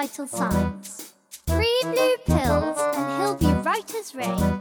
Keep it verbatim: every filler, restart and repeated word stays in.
vital signs. Three blue pills and he'll be right as rain.